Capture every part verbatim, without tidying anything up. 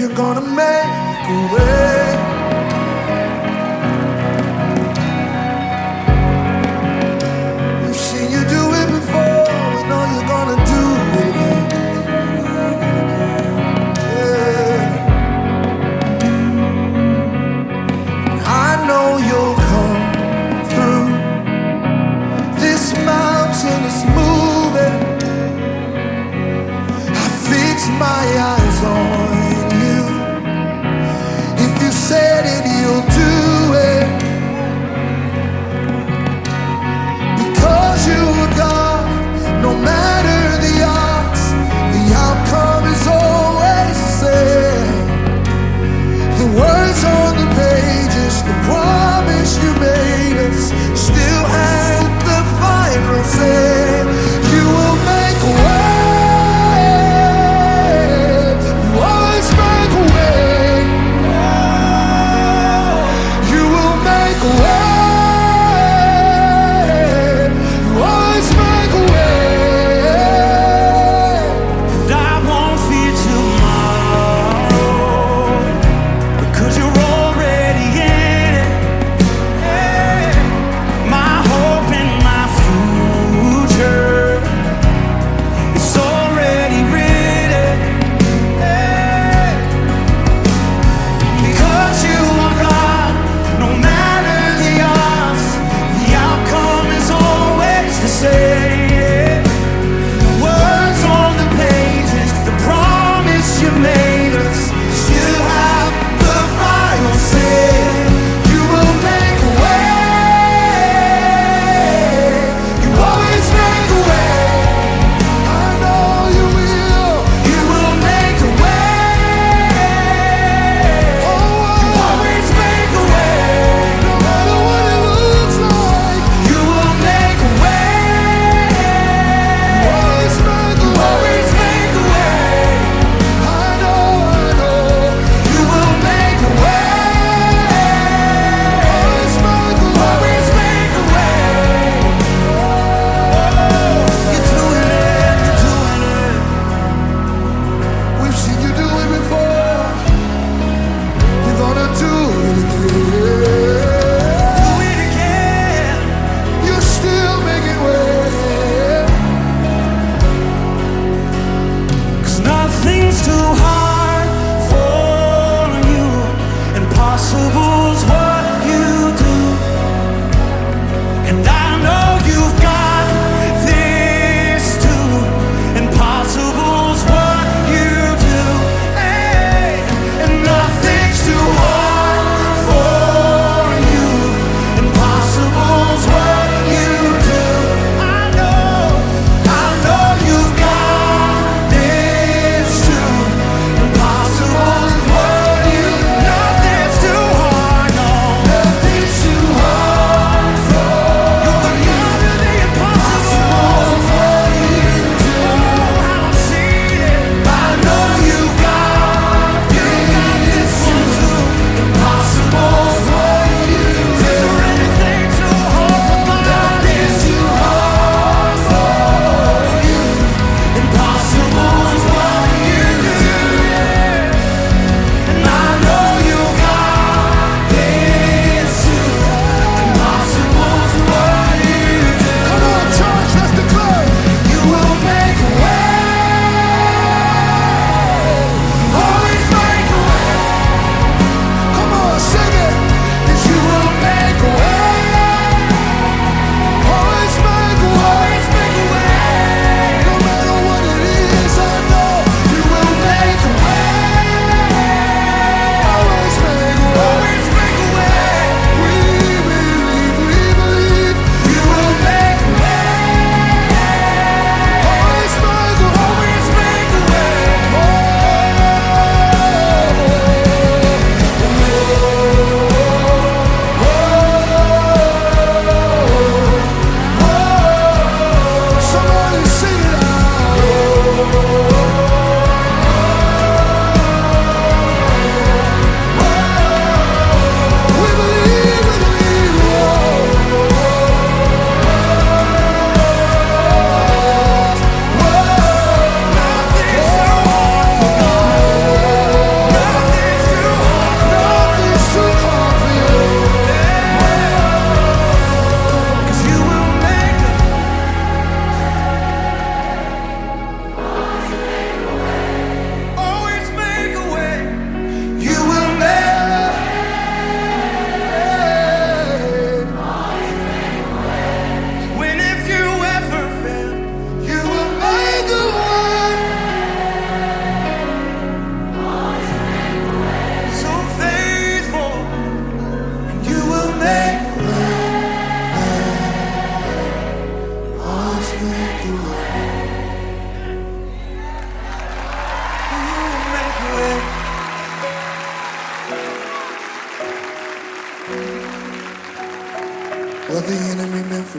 you're gonna make a way. We've seen you do it before, we know you're gonna do it again. Yeah. I know you'll come through. This mountain is moving. I fix my eyes on you. If you say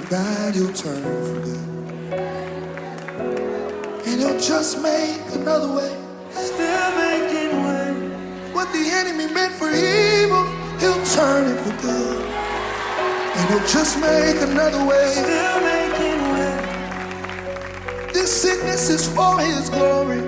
bad, He'll turn for good. And He'll just make another way. Still making way. What the enemy meant for evil, He'll turn it for good. And He'll just make another way. Still making way. This sickness is for His glory.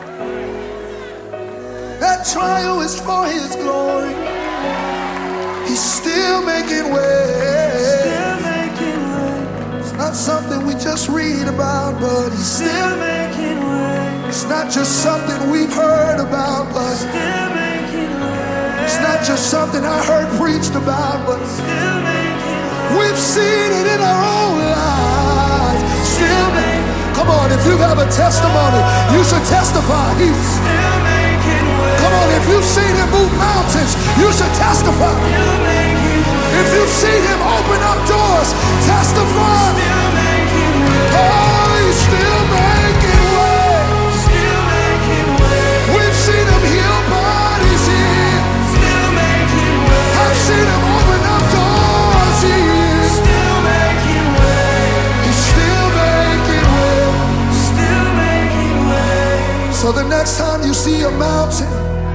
That trial is for His glory. He's still making way. Still making way. It's not something we just read about, but He's still making way. It's not just something we've heard about, but still making way. It's not just something I heard preached about, but still making way. We've seen it in our own lives. Still making way. Come on, if you have a testimony, you should testify. He's still making way. Come on, if you've seen Him move mountains, you should testify. If you've seen Him open up doors, testify. Still making way. Oh, He's still making way. Still making way. We've seen Him heal bodies here. Still making way. I've seen Him open up doors here. Still making way. He's still making way. Still making way. So the next time you see a mountain,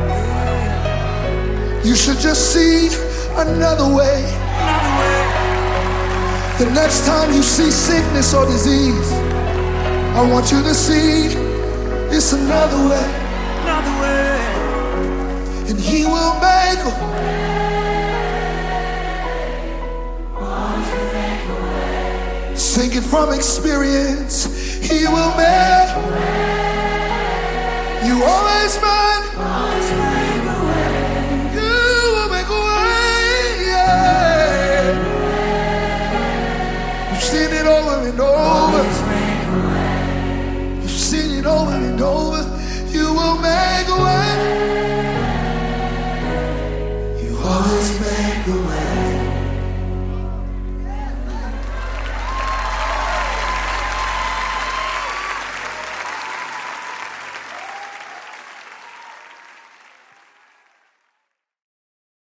you should just see another way. Another way. The next time you see sickness or disease, I want you to see it's another way. Another way. And He will make a way. Sing it from experience. He will make a way. You always make a way. Seen it over and over. You've seen it over and over. You will make a way.